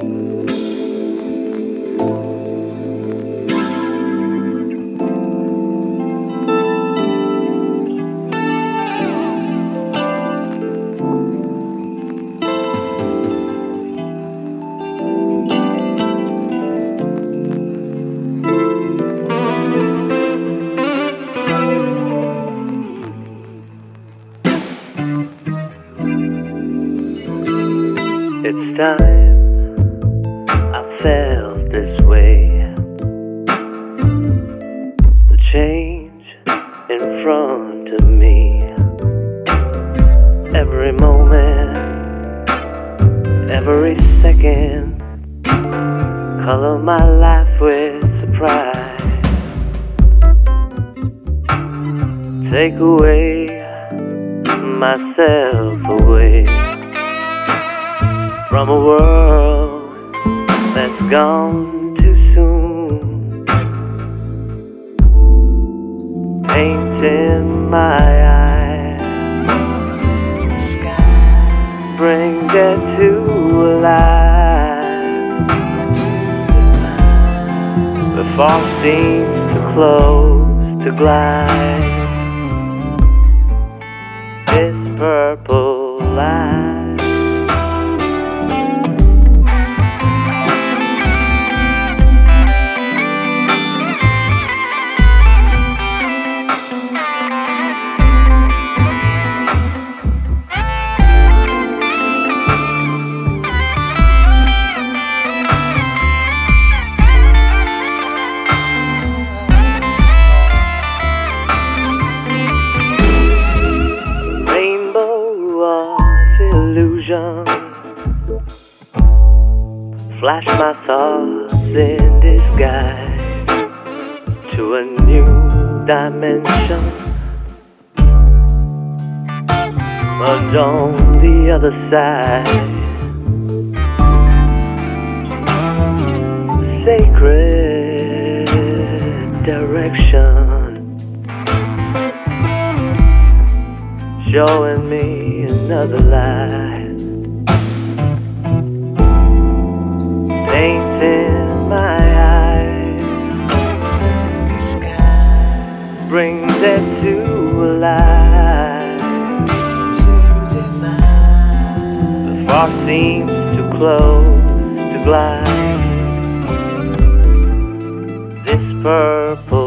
It's time I felt this way. The change in front of me. Every moment, every second, color my life with surprise. Take away myself away from a world that's gone too soon. Paint in my eyes, bring dead to life before it seems too close to glide. This purple light. Illusion, flash my thoughts in disguise to a new dimension, but on the other side, sacred direction, showing me another light. Paint in my eyes, brings it to life before it seems too close to glide. This purple